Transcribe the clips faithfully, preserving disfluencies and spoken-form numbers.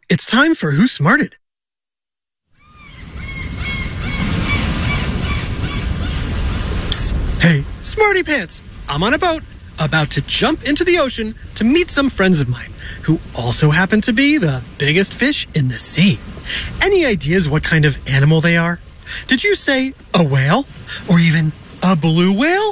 It's time for Who Smarted. Psst, hey, Smarty Pants! I'm on a boat, about to jump into the ocean to meet some friends of mine who also happen to be the biggest fish in the sea. Any ideas what kind of animal they are? Did you say a whale? Or even a blue whale?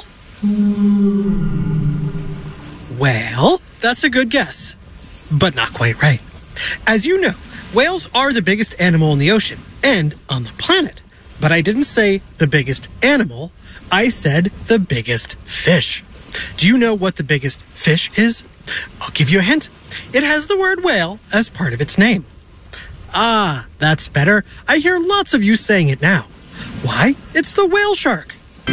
Well, that's a good guess, but not quite right. As you know, whales are the biggest animal in the ocean and on the planet. But I didn't say the biggest animal, I said the biggest fish. Do you know what the biggest fish is? I'll give you a hint. It has the word whale as part of its name. Ah, that's better. I hear lots of you saying it now. Why? It's the whale shark.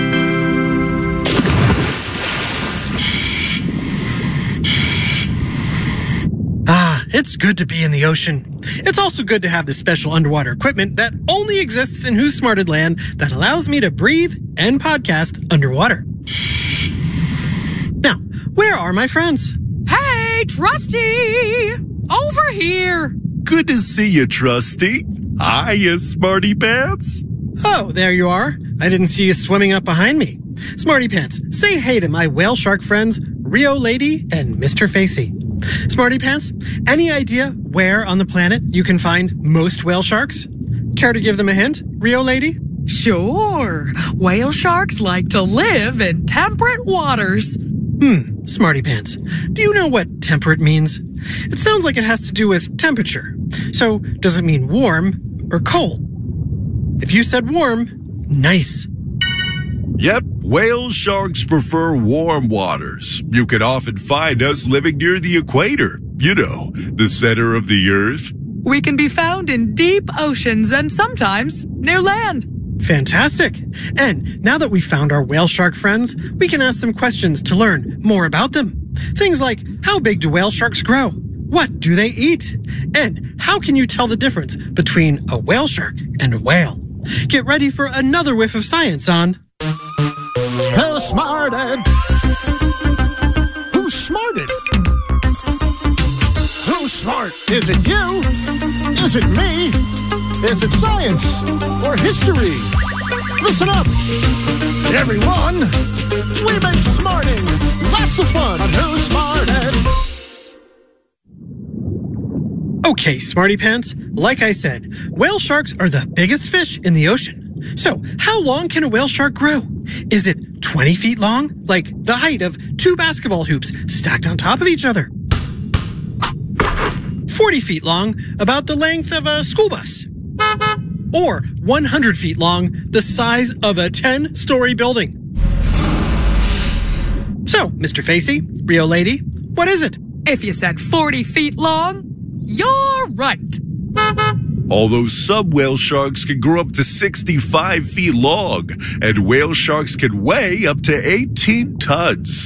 Ah, it's good to be in the ocean. It's also good to have the special underwater equipment that only exists in Who's Smarted Land that allows me to breathe and podcast underwater. Now, where are my friends? Hey, Trusty! Over here! Good to see you, Trusty. Hiya, Smarty Pants. Oh, there you are. I didn't see you swimming up behind me. Smarty Pants, say hey to my whale shark friends, Rio Lady and Mister Facey. Smarty Pants, any idea where on the planet you can find most whale sharks? Care to give them a hint, Rio Lady? Sure. Whale sharks like to live in temperate waters. Hmm, Smarty Pants, do you know what temperate means? It sounds like it has to do with temperature. So, does it mean warm or cold? If you said warm, nice. Yep, whale sharks prefer warm waters. You can often find us living near the equator. You know, the center of the earth. We can be found in deep oceans and sometimes near land. Fantastic. And now that we've found our whale shark friends, we can ask them questions to learn more about them. Things like, how big do whale sharks grow? What do they eat? And how can you tell the difference between a whale shark and a whale? Get ready for another whiff of science on Who Smarted? Who's smarted? Who's smart? Is it you? Is it me? Is it science or history? Listen up, everyone. We've been smarting. Lots of fun on Who Smarted. Okay, Smarty Pants, like I said, whale sharks are the biggest fish in the ocean. So, how long can a whale shark grow? Is it twenty feet long, like the height of two basketball hoops stacked on top of each other? forty feet long, about the length of a school bus? Or one hundred feet long, the size of a ten-story building? So, Mister Facey, Rio Lady, what is it? If you said forty feet long, you're right. Although some whale sharks can grow up to sixty-five feet long, and whale sharks can weigh up to eighteen tons.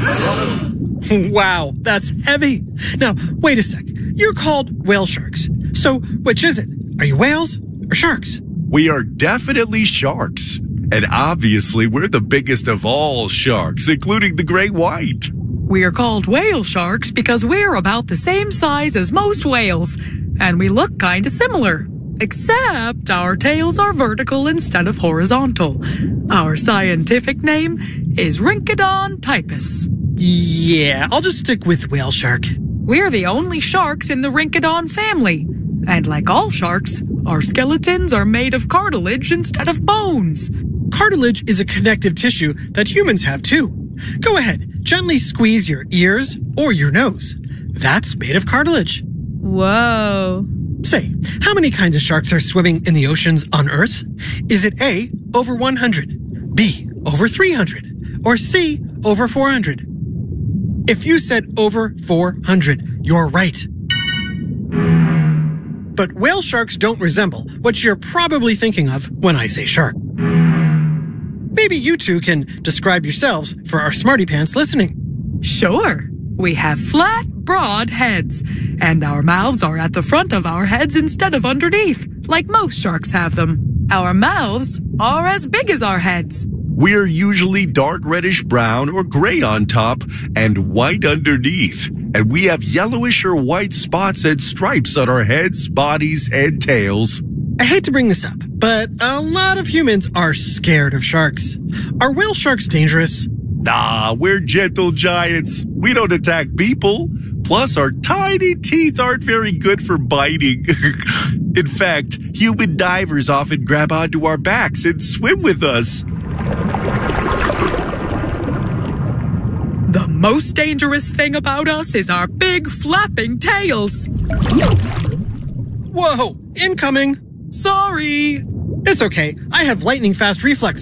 Wow, that's heavy. Now, wait a sec. You're called whale sharks. So, which is it? Are you whales or sharks? We are definitely sharks. And obviously, we're the biggest of all sharks, including the great white. We are called whale sharks because we're about the same size as most whales, and we look kind of similar. Except our tails are vertical instead of horizontal. Our scientific name is Rhynchodon typus. Yeah, I'll just stick with whale shark. We're the only sharks in the Rhynchodon family. And like all sharks, our skeletons are made of cartilage instead of bones. Cartilage is a connective tissue that humans have too. Go ahead, gently squeeze your ears or your nose. That's made of cartilage. Whoa. Say, how many kinds of sharks are swimming in the oceans on Earth? Is it A, over one hundred, B, over three hundred, or C, over four hundred? If you said over four hundred, you're right. But whale sharks don't resemble what you're probably thinking of when I say shark. Maybe you two can describe yourselves for our smarty pants listening. Sure. We have flat, broad heads, and our mouths are at the front of our heads instead of underneath, like most sharks have them. Our mouths are as big as our heads. We're usually dark reddish brown or gray on top and white underneath. And we have yellowish or white spots and stripes on our heads, bodies, and tails. I hate to bring this up, but a lot of humans are scared of sharks. Are whale sharks dangerous? Nah, we're gentle giants. We don't attack people. Plus, our tiny teeth aren't very good for biting. In fact, human divers often grab onto our backs and swim with us. The most dangerous thing about us is our big flapping tails. Whoa, incoming. Sorry. It's okay. I have lightning fast reflex.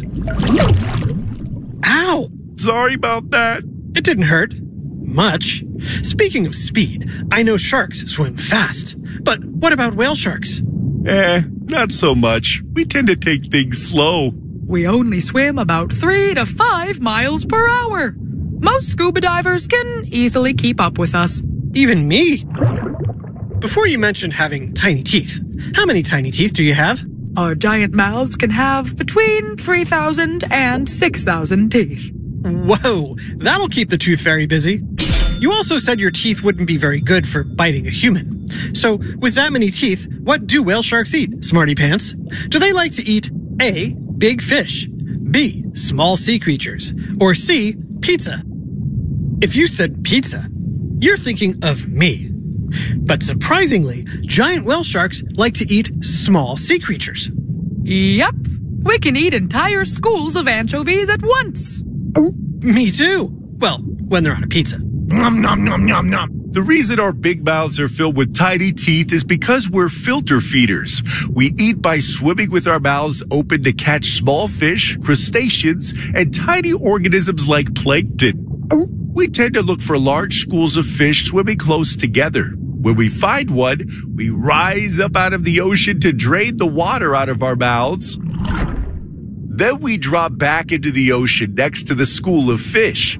Ow. Sorry about that. It didn't hurt. Much. Speaking of speed, I know sharks swim fast. But what about whale sharks? Eh, not so much. We tend to take things slow. We only swim about three to five miles per hour. Most scuba divers can easily keep up with us. Even me? Before you mentioned having tiny teeth, how many tiny teeth do you have? Our giant mouths can have between three thousand and six thousand teeth. Whoa, that'll keep the tooth fairy busy. You also said your teeth wouldn't be very good for biting a human. So, with that many teeth, what do whale sharks eat, smarty pants? Do they like to eat A, big fish, B, small sea creatures, or C, pizza? If you said pizza, you're thinking of me. But surprisingly, giant whale sharks like to eat small sea creatures. Yep, we can eat entire schools of anchovies at once. Me too. Well, when they're on a pizza. Nom nom nom nom nom. The reason our big mouths are filled with tiny teeth is because we're filter feeders. We eat by swimming with our mouths open to catch small fish, crustaceans, and tiny organisms like plankton. We tend to look for large schools of fish swimming close together. When we find one, we rise up out of the ocean to drain the water out of our mouths. Then we drop back into the ocean next to the school of fish.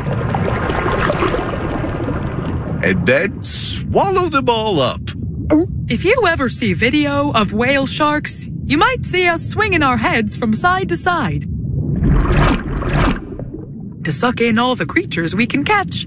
And then swallow them all up. If you ever see video of whale sharks, you might see us swinging our heads from side to side to suck in all the creatures we can catch.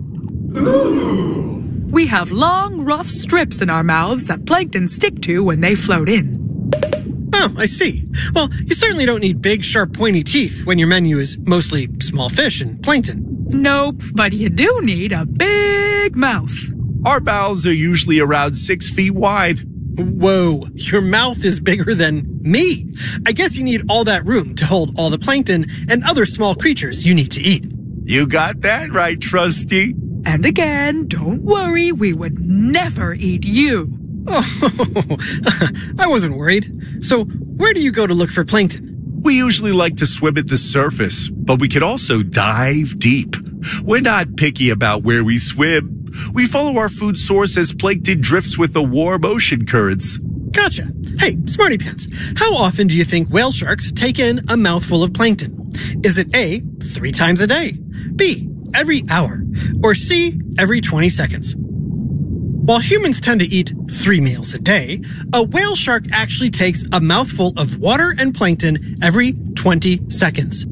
We have long, rough strips in our mouths that plankton stick to when they float in. Oh, I see. Well, you certainly don't need big, sharp, pointy teeth when your menu is mostly small fish and plankton. Nope, but you do need a big mouth. Our mouths are usually around six feet wide. Whoa, your mouth is bigger than me. I guess you need all that room to hold all the plankton and other small creatures you need to eat. You got that right, Trusty. And again, don't worry, we would never eat you. Oh, I wasn't worried. So, where do you go to look for plankton? We usually like to swim at the surface, but we can also dive deep. We're not picky about where we swim. We follow our food source as plankton drifts with the warm ocean currents. Gotcha. Hey, Smarty Pants, how often do you think whale sharks take in a mouthful of plankton? Is it A, three times a day, B, every hour, or C, every twenty seconds? While humans tend to eat three meals a day, a whale shark actually takes a mouthful of water and plankton every twenty seconds.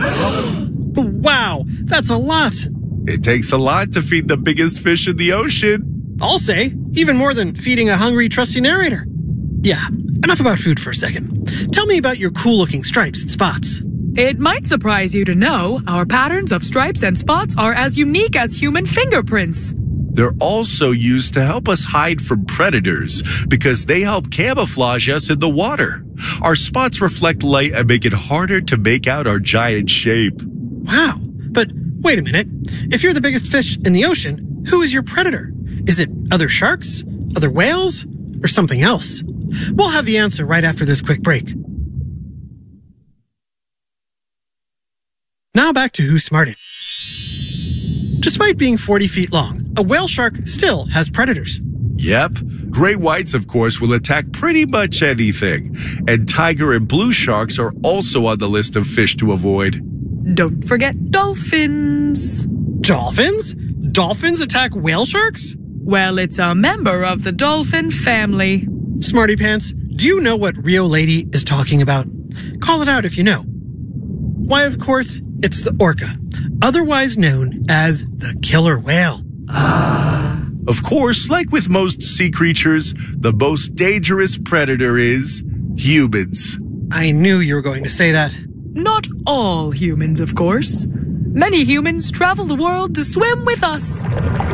Wow, that's a lot. It takes a lot to feed the biggest fish in the ocean. I'll say, even more than feeding a hungry, trusty narrator. Yeah, enough about food for a second. Tell me about your cool-looking stripes and spots. It might surprise you to know our patterns of stripes and spots are as unique as human fingerprints. They're also used to help us hide from predators because they help camouflage us in the water. Our spots reflect light and make it harder to make out our giant shape. Wow, but wait a minute. If you're the biggest fish in the ocean, who is your predator? Is it other sharks, other whales, or something else? We'll have the answer right after this quick break. Now back to Who Smarted. Despite being forty feet long, a whale shark still has predators. Yep. Great whites, of course, will attack pretty much anything. And tiger and blue sharks are also on the list of fish to avoid. Don't forget dolphins. Dolphins? Dolphins attack whale sharks? Well, it's a member of the dolphin family. Smarty Pants, do you know what Rio Lady is talking about? Call it out if you know. Why, of course, it's the orca, otherwise known as the killer whale. Ah. Of course, like with most sea creatures, the most dangerous predator is humans. I knew you were going to say that. Not all humans, of course. Many humans travel the world to swim with us.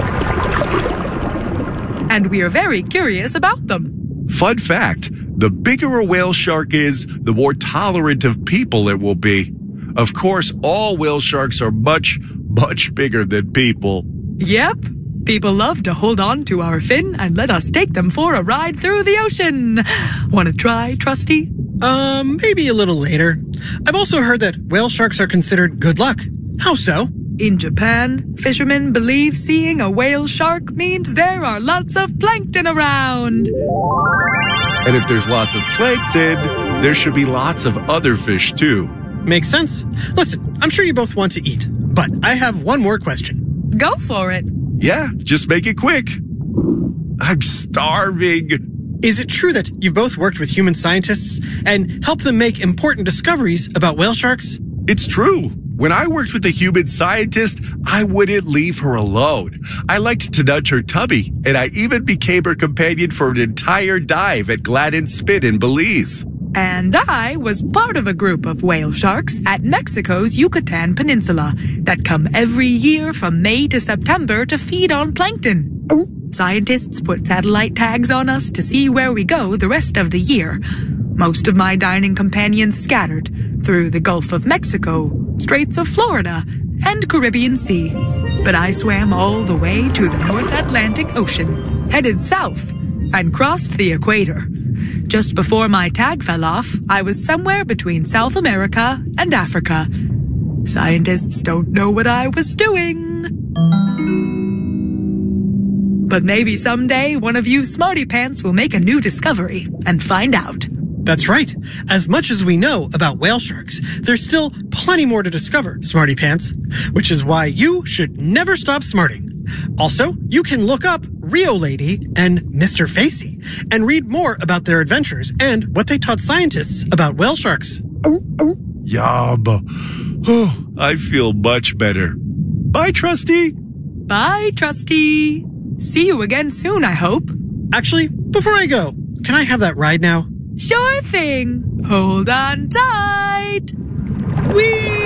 And we are very curious about them. Fun fact, the bigger a whale shark is, the more tolerant of people it will be. Of course, all whale sharks are much, much bigger than people. Yep. People love to hold on to our fin and let us take them for a ride through the ocean. Want to try, Trusty? Um, maybe a little later. I've also heard that whale sharks are considered good luck. How so? In Japan, fishermen believe seeing a whale shark means there are lots of plankton around. And if there's lots of plankton, there should be lots of other fish too. Makes sense. Listen, I'm sure you both want to eat, but I have one more question. Go for it. Yeah, just make it quick. I'm starving. Is it true that you've both worked with human scientists and helped them make important discoveries about whale sharks? It's true. When I worked with a human scientist, I wouldn't leave her alone. I liked to nudge her tummy, and I even became her companion for an entire dive at Gladden Spit in Belize. And I was part of a group of whale sharks at Mexico's Yucatan Peninsula that come every year from May to September to feed on plankton. Scientists put satellite tags on us to see where we go the rest of the year. Most of my dining companions scattered through the Gulf of Mexico, Straits of Florida, and Caribbean Sea. But I swam all the way to the North Atlantic Ocean, headed south, and crossed the equator. Just before my tag fell off, I was somewhere between South America and Africa. Scientists don't know what I was doing. But maybe someday one of you smarty pants will make a new discovery and find out. That's right. As much as we know about whale sharks, there's still plenty more to discover, smarty pants, which is why you should never stop smarting. Also, you can look up Rio Lady and Mister Facey and read more about their adventures and what they taught scientists about whale sharks. Yum. Oh, I feel much better. Bye, Trusty. Bye, Trusty. See you again soon, I hope. Actually, before I go, can I have that ride now? Sure thing. Hold on tight. Whee!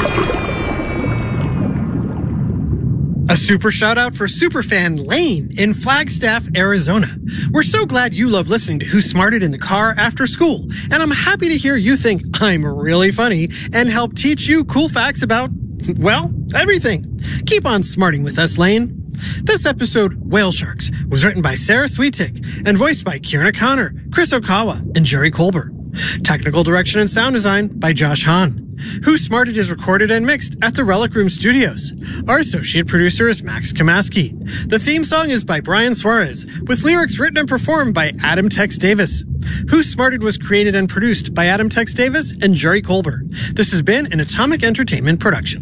A super shout out for superfan Lane in Flagstaff, Arizona. We're so glad you love listening to Who Smarted in the car after school, and I'm happy to hear you think I'm really funny and help teach you cool facts about, well, everything. Keep on smarting with us, Lane. This episode, Whale Sharks, was written by Sarah Sweetick and voiced by Kieran O'Connor, Chris Okawa, and Jerry Colbert. Technical direction and sound design by Josh Hahn. Who Smarted is recorded and mixed at the Relic Room Studios. Our associate producer is Max Kamaski. The theme song is by Brian Suarez, with lyrics written and performed by Adam Tex Davis. Who Smarted was created and produced by Adam Tex Davis and Jerry Colbert. This has been an Atomic Entertainment production.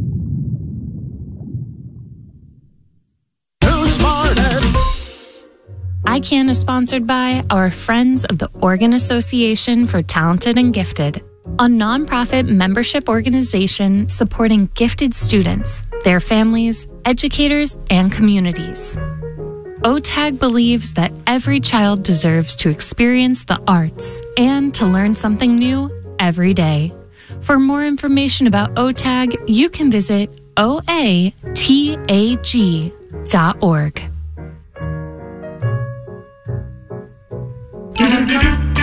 Who Smarted? I CAN is sponsored by our friends of the Oregon Association for Talented and Gifted, a nonprofit membership organization supporting gifted students, their families, educators, and communities. O T A G believes that every child deserves to experience the arts and to learn something new every day. For more information about O T A G, you can visit O A T A G dot org.